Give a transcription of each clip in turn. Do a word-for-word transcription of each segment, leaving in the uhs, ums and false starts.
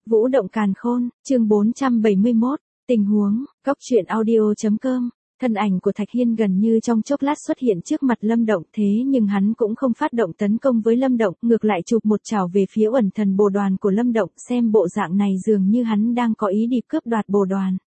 Vũ động càn khôn, chương bốn trăm bảy mươi mốt, tình huống, góc truyện audio.com. Thân ảnh của Thạch Hiên gần như trong chốc lát xuất hiện trước mặt Lâm Động, thế nhưng hắn cũng không phát động tấn công với Lâm Động, ngược lại chụp một chảo về phía Uẩn Thần Bồ Đoàn của Lâm Động, xem bộ dạng này dường như hắn đang có ý đi cướp đoạt bồ đoàn.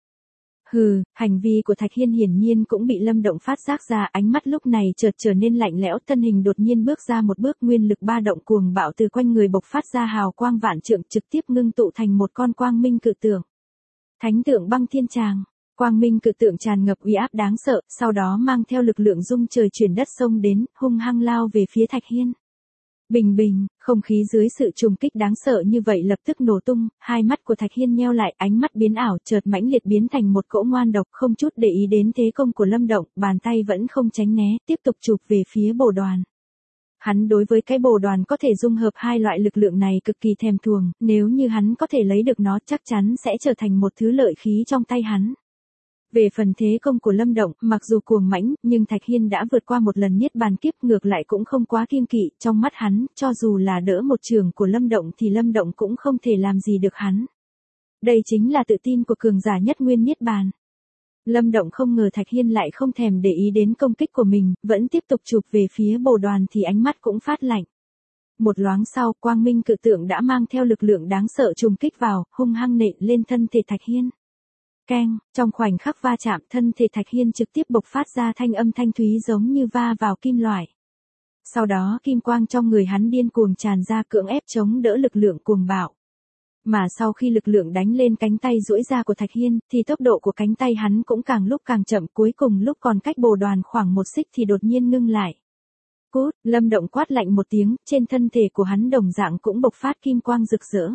Hừ, hành vi của Thạch Hiên hiển nhiên cũng bị Lâm Động phát giác ra, ánh mắt lúc này chợt trở nên lạnh lẽo, thân hình đột nhiên bước ra một bước, nguyên lực ba động cuồng bạo từ quanh người bộc phát ra, hào quang vạn trượng trực tiếp ngưng tụ thành một con quang minh cự tượng. Thánh tượng băng thiên tràng, quang minh cự tượng tràn ngập uy áp đáng sợ, sau đó mang theo lực lượng rung trời chuyển đất xông đến, hung hăng lao về phía Thạch Hiên. Bình bình, không khí dưới sự trùng kích đáng sợ như vậy lập tức nổ tung, hai mắt của Thạch Hiên nheo lại, ánh mắt biến ảo, chợt mãnh liệt biến thành một cỗ ngoan độc, không chút để ý đến thế công của Lâm Động, bàn tay vẫn không tránh né, tiếp tục chụp về phía bồ đoàn. Hắn đối với cái bồ đoàn có thể dung hợp hai loại lực lượng này cực kỳ thèm thuồng, nếu như hắn có thể lấy được nó chắc chắn sẽ trở thành một thứ lợi khí trong tay hắn. Về phần thế công của Lâm Động, mặc dù cuồng mãnh, nhưng Thạch Hiên đã vượt qua một lần niết bàn kiếp, ngược lại cũng không quá kiêng kỵ, trong mắt hắn, cho dù là đỡ một trường của Lâm Động thì Lâm Động cũng không thể làm gì được hắn. Đây chính là tự tin của cường giả nhất nguyên niết bàn. Lâm Động không ngờ Thạch Hiên lại không thèm để ý đến công kích của mình, vẫn tiếp tục chụp về phía bồ đoàn thì ánh mắt cũng phát lạnh. Một loáng sau, quang minh cự tượng đã mang theo lực lượng đáng sợ trùng kích vào, hung hăng nện lên thân thể Thạch Hiên. Keng, trong khoảnh khắc va chạm, thân thể Thạch Hiên trực tiếp bộc phát ra thanh âm thanh thúy giống như va vào kim loại. Sau đó kim quang trong người hắn điên cuồng tràn ra, cưỡng ép chống đỡ lực lượng cuồng bạo. Mà sau khi lực lượng đánh lên cánh tay duỗi ra của Thạch Hiên, thì tốc độ của cánh tay hắn cũng càng lúc càng chậm, cuối cùng lúc còn cách bồ đoàn khoảng một xích thì đột nhiên ngưng lại. Cút, Lâm Động quát lạnh một tiếng, trên thân thể của hắn đồng dạng cũng bộc phát kim quang rực rỡ.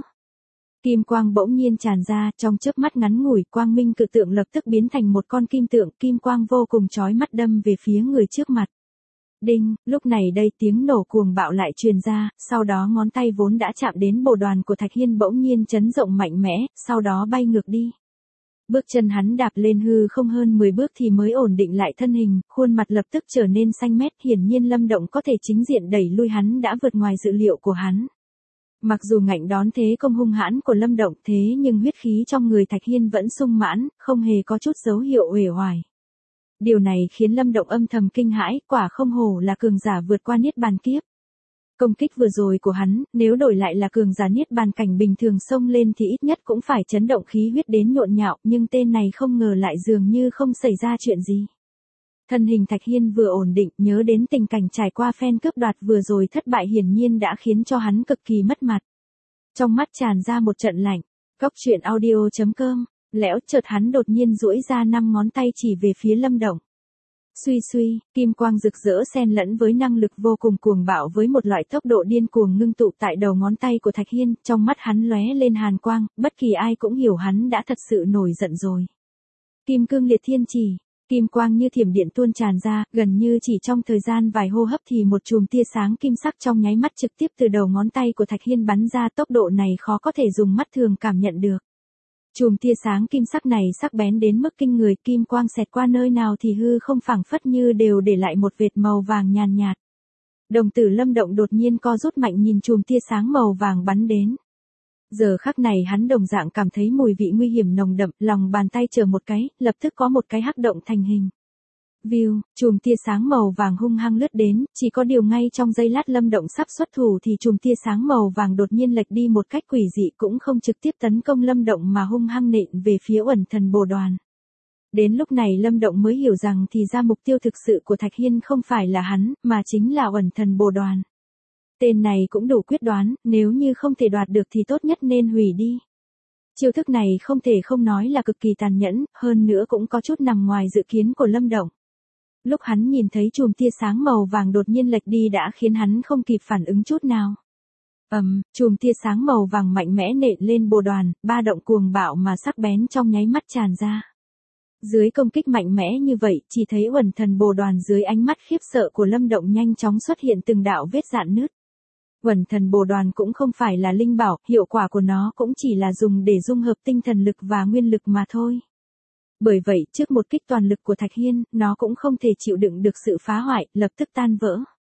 Kim quang bỗng nhiên tràn ra, trong chớp mắt ngắn ngủi, quang minh cự tượng lập tức biến thành một con kim tượng, kim quang vô cùng chói mắt đâm về phía người trước mặt. Đinh, lúc này đây tiếng nổ cuồng bạo lại truyền ra, sau đó ngón tay vốn đã chạm đến bồ đoàn của Thạch Hiên bỗng nhiên chấn động mạnh mẽ, sau đó bay ngược đi. Bước chân hắn đạp lên hư không hơn mười bước thì mới ổn định lại thân hình, khuôn mặt lập tức trở nên xanh mét, hiển nhiên Lâm Động có thể chính diện đẩy lui hắn đã vượt ngoài dự liệu của hắn. Mặc dù ngạnh đón thế công hung hãn của Lâm Động, thế nhưng huyết khí trong người Thạch Hiên vẫn sung mãn, không hề có chút dấu hiệu uể oải. Điều này khiến Lâm Động âm thầm kinh hãi, quả không hổ là cường giả vượt qua niết bàn kiếp. Công kích vừa rồi của hắn, nếu đổi lại là cường giả niết bàn cảnh bình thường xông lên thì ít nhất cũng phải chấn động khí huyết đến nhộn nhạo, nhưng tên này không ngờ lại dường như không xảy ra chuyện gì. Thân hình Thạch Hiên vừa ổn định, nhớ đến tình cảnh trải qua phen cướp đoạt vừa rồi thất bại hiển nhiên đã khiến cho hắn cực kỳ mất mặt. Trong mắt tràn ra một trận lạnh, góc truyện audio.com, lẽo chợt hắn đột nhiên duỗi ra năm ngón tay chỉ về phía Lâm Động. Suy suy, kim quang rực rỡ xen lẫn với năng lực vô cùng cuồng bạo với một loại tốc độ điên cuồng ngưng tụ tại đầu ngón tay của Thạch Hiên, trong mắt hắn lóe lên hàn quang, bất kỳ ai cũng hiểu hắn đã thật sự nổi giận rồi. Kim cương liệt thiên chỉ. Kim quang như thiểm điện tuôn tràn ra, gần như chỉ trong thời gian vài hô hấp thì một chùm tia sáng kim sắc trong nháy mắt trực tiếp từ đầu ngón tay của Thạch Hiên bắn ra, tốc độ này khó có thể dùng mắt thường cảm nhận được. Chùm tia sáng kim sắc này sắc bén đến mức kinh người, kim quang xẹt qua nơi nào thì hư không phảng phất như đều để lại một vệt màu vàng nhàn nhạt. Đồng tử Lâm Động đột nhiên co rút mạnh nhìn chùm tia sáng màu vàng bắn đến. Giờ khắc này hắn đồng dạng cảm thấy mùi vị nguy hiểm nồng đậm, lòng bàn tay chở một cái, lập tức có một cái hắc động thành hình. View, chùm tia sáng màu vàng hung hăng lướt đến, chỉ có điều ngay trong giây lát Lâm Động sắp xuất thủ thì chùm tia sáng màu vàng đột nhiên lệch đi một cách quỷ dị, cũng không trực tiếp tấn công Lâm Động mà hung hăng nện về phía Uẩn Thần Bồ Đoàn. Đến lúc này Lâm Động mới hiểu rằng thì ra mục tiêu thực sự của Thạch Hiên không phải là hắn, mà chính là Uẩn Thần Bồ Đoàn. Tên này cũng đủ quyết đoán, nếu như không thể đoạt được thì tốt nhất nên hủy đi. Chiêu thức này không thể không nói là cực kỳ tàn nhẫn, hơn nữa cũng có chút nằm ngoài dự kiến của Lâm Động. Lúc hắn nhìn thấy chùm tia sáng màu vàng đột nhiên lệch đi đã khiến hắn không kịp phản ứng chút nào. Ầm, um, chùm tia sáng màu vàng mạnh mẽ nện lên bồ đoàn, ba động cuồng bạo mà sắc bén trong nháy mắt tràn ra. Dưới công kích mạnh mẽ như vậy, chỉ thấy Uẩn Thần Bồ Đoàn dưới ánh mắt khiếp sợ của Lâm Động nhanh chóng xuất hiện từng đạo vết rạn nứt. Uẩn Thần Bồ Đoàn cũng không phải là linh bảo, hiệu quả của nó cũng chỉ là dùng để dung hợp tinh thần lực và nguyên lực mà thôi. Bởi vậy, trước một kích toàn lực của Thạch Hiên, nó cũng không thể chịu đựng được sự phá hoại, lập tức tan vỡ.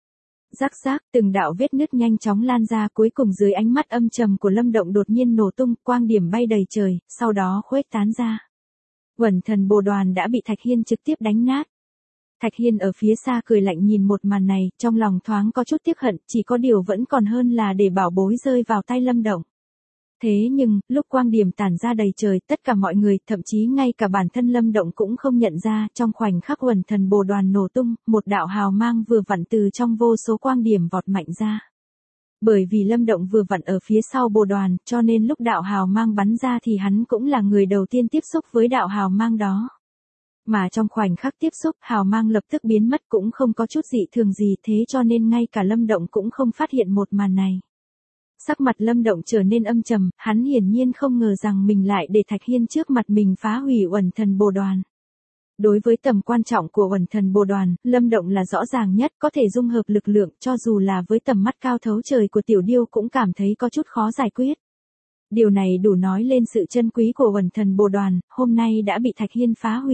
Rắc rác, từng đạo vết nứt nhanh chóng lan ra, cuối cùng dưới ánh mắt âm trầm của Lâm Động đột nhiên nổ tung, quang điểm bay đầy trời, sau đó khuếch tán ra. Uẩn Thần Bồ Đoàn đã bị Thạch Hiên trực tiếp đánh nát. Thạch Hiên ở phía xa cười lạnh nhìn một màn này, trong lòng thoáng có chút tiếc hận, chỉ có điều vẫn còn hơn là để bảo bối rơi vào tay Lâm Động. Thế nhưng, lúc quang điểm tản ra đầy trời, tất cả mọi người, thậm chí ngay cả bản thân Lâm Động cũng không nhận ra, trong khoảnh khắc Uẩn Thần Bồ Đoàn nổ tung, một đạo hào mang vừa vặn từ trong vô số quang điểm vọt mạnh ra. Bởi vì Lâm Động vừa vặn ở phía sau Bồ Đoàn, cho nên lúc đạo hào mang bắn ra thì hắn cũng là người đầu tiên tiếp xúc với đạo hào mang đó. Mà trong khoảnh khắc tiếp xúc, hào mang lập tức biến mất, cũng không có chút dị thường gì, thế cho nên ngay cả Lâm Động cũng không phát hiện một màn này. Sắc mặt Lâm Động trở nên âm trầm, hắn hiển nhiên không ngờ rằng mình lại để Thạch Hiên trước mặt mình phá hủy Uẩn Thần Bồ Đoàn. Đối với tầm quan trọng của Uẩn Thần Bồ Đoàn, Lâm Động là rõ ràng nhất, có thể dung hợp lực lượng, cho dù là với tầm mắt cao thấu trời của Tiểu Điêu cũng cảm thấy có chút khó giải quyết. Điều này đủ nói lên sự chân quý của Uẩn Thần Bồ Đoàn, hôm nay đã bị Thạch Hiên phá hủy.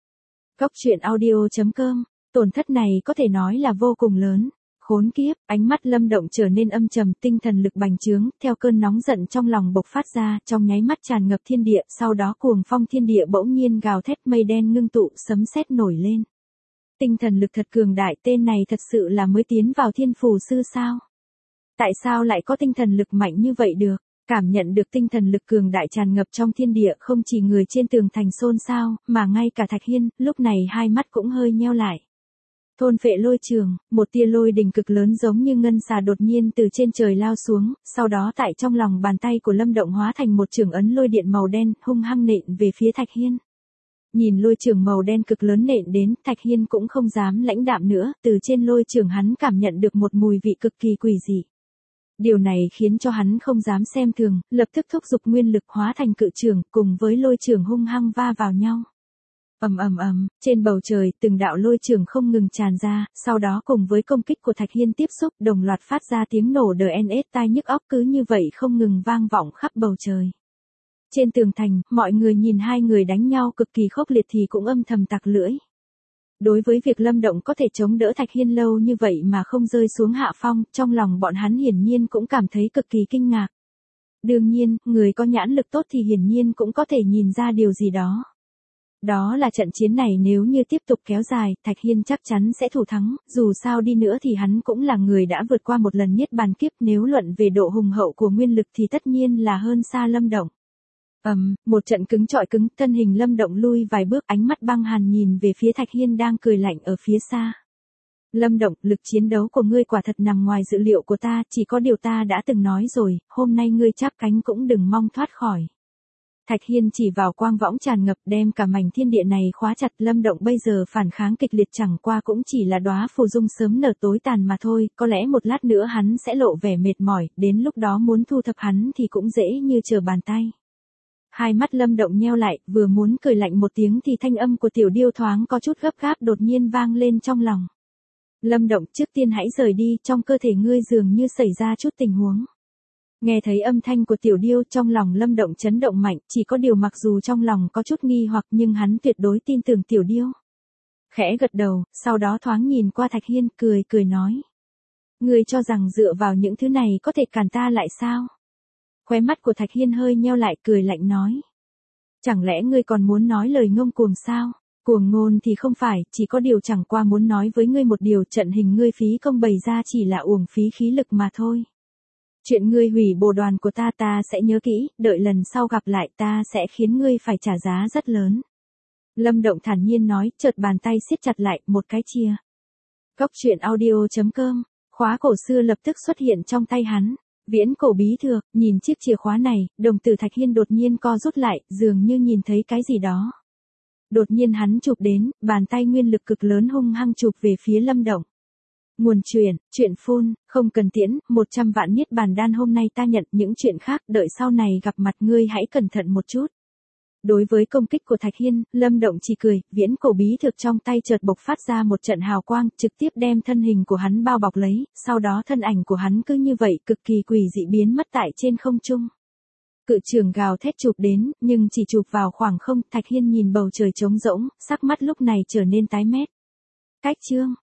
Cốc truyện audio chấm com, tổn thất này có thể nói là vô cùng lớn. Khốn kiếp, ánh mắt Lâm Động trở nên âm trầm, tinh thần lực bành trướng, theo cơn nóng giận trong lòng bộc phát ra, trong nháy mắt tràn ngập thiên địa, sau đó cuồng phong thiên địa bỗng nhiên gào thét, mây đen ngưng tụ, sấm sét nổi lên. Tinh thần lực thật cường đại, tên này thật sự là mới tiến vào thiên phù sư sao? Tại sao lại có tinh thần lực mạnh như vậy được? Cảm nhận được tinh thần lực cường đại tràn ngập trong thiên địa, không chỉ người trên tường thành xôn xao, mà ngay cả Thạch Hiên, lúc này hai mắt cũng hơi nheo lại. Thôn phệ lôi trường, một tia lôi đình cực lớn giống như ngân xà đột nhiên từ trên trời lao xuống, sau đó tại trong lòng bàn tay của Lâm Động hóa thành một trường ấn lôi điện màu đen, hung hăng nện về phía Thạch Hiên. Nhìn lôi trường màu đen cực lớn nện đến, Thạch Hiên cũng không dám lãnh đạm nữa, từ trên lôi trường hắn cảm nhận được một mùi vị cực kỳ quỷ dị. Điều này khiến cho hắn không dám xem thường, lập tức thúc giục nguyên lực hóa thành cự trường, cùng với lôi trường hung hăng va vào nhau. Ầm ầm ầm, trên bầu trời, từng đạo lôi trường không ngừng tràn ra, sau đó cùng với công kích của Thạch Hiên tiếp xúc, đồng loạt phát ra tiếng nổ đờ en ét tai nhức óc, cứ như vậy không ngừng vang vọng khắp bầu trời. Trên tường thành, mọi người nhìn hai người đánh nhau cực kỳ khốc liệt thì cũng âm thầm tặc lưỡi. Đối với việc Lâm Động có thể chống đỡ Thạch Hiên lâu như vậy mà không rơi xuống hạ phong, trong lòng bọn hắn hiển nhiên cũng cảm thấy cực kỳ kinh ngạc. Đương nhiên, người có nhãn lực tốt thì hiển nhiên cũng có thể nhìn ra điều gì đó. Đó là trận chiến này nếu như tiếp tục kéo dài, Thạch Hiên chắc chắn sẽ thủ thắng, dù sao đi nữa thì hắn cũng là người đã vượt qua một lần niết bàn kiếp, nếu luận về độ hùng hậu của nguyên lực thì tất nhiên là hơn xa Lâm Động. Ầm, um, một trận cứng trọi cứng, thân hình Lâm Động lui vài bước, ánh mắt băng hàn nhìn về phía Thạch Hiên đang cười lạnh ở phía xa. Lâm Động, lực chiến đấu của ngươi quả thật nằm ngoài dự liệu của ta, chỉ có điều ta đã từng nói rồi, hôm nay ngươi chắp cánh cũng đừng mong thoát khỏi. Thạch Hiên chỉ vào quang võng tràn ngập, đem cả mảnh thiên địa này khóa chặt. Lâm Động bây giờ phản kháng kịch liệt chẳng qua cũng chỉ là đóa phù dung sớm nở tối tàn mà thôi, có lẽ một lát nữa hắn sẽ lộ vẻ mệt mỏi, đến lúc đó muốn thu thập hắn thì cũng dễ như trở bàn tay. Hai mắt Lâm Động nheo lại, vừa muốn cười lạnh một tiếng thì thanh âm của Tiểu Điêu thoáng có chút gấp gáp đột nhiên vang lên trong lòng. Lâm Động, trước tiên hãy rời đi, trong cơ thể ngươi dường như xảy ra chút tình huống. Nghe thấy âm thanh của Tiểu Điêu, trong lòng Lâm Động chấn động mạnh, chỉ có điều mặc dù trong lòng có chút nghi hoặc nhưng hắn tuyệt đối tin tưởng Tiểu Điêu. Khẽ gật đầu, sau đó thoáng nhìn qua Thạch Hiên, cười cười nói. Ngươi cho rằng dựa vào những thứ này có thể cản ta lại sao? Khóe mắt của Thạch Hiên hơi nheo lại, cười lạnh nói. Chẳng lẽ ngươi còn muốn nói lời ngông cuồng sao? Cuồng ngôn thì không phải, chỉ có điều chẳng qua muốn nói với ngươi một điều, trận hình ngươi phí công bày ra chỉ là uổng phí khí lực mà thôi. Chuyện ngươi hủy bồ đoàn của ta ta sẽ nhớ kỹ, đợi lần sau gặp lại ta sẽ khiến ngươi phải trả giá rất lớn. Lâm Động thản nhiên nói, chợt bàn tay siết chặt lại, một cái chia. Cốc truyện audio chấm com, khóa cổ xưa lập tức xuất hiện trong tay hắn. Viễn cổ bí thược, nhìn chiếc chìa khóa này, đồng tử Thạch Hiên đột nhiên co rút lại, dường như nhìn thấy cái gì đó. Đột nhiên hắn chụp đến, bàn tay nguyên lực cực lớn hung hăng chụp về phía Lâm Động. Nguồn truyền, chuyện phun, không cần tiễn, một trăm vạn niết bàn đan hôm nay ta nhận, những chuyện khác đợi sau này gặp mặt ngươi hãy cẩn thận một chút. Đối với công kích của Thạch Hiên, Lâm Động chỉ cười, viễn cổ bí thực trong tay chợt bộc phát ra một trận hào quang, trực tiếp đem thân hình của hắn bao bọc lấy, sau đó thân ảnh của hắn cứ như vậy cực kỳ quỷ dị biến mất tại trên không trung. Cự trường gào thét chụp đến, nhưng chỉ chụp vào khoảng không, Thạch Hiên nhìn bầu trời trống rỗng, sắc mắt lúc này trở nên tái mét. Cách chương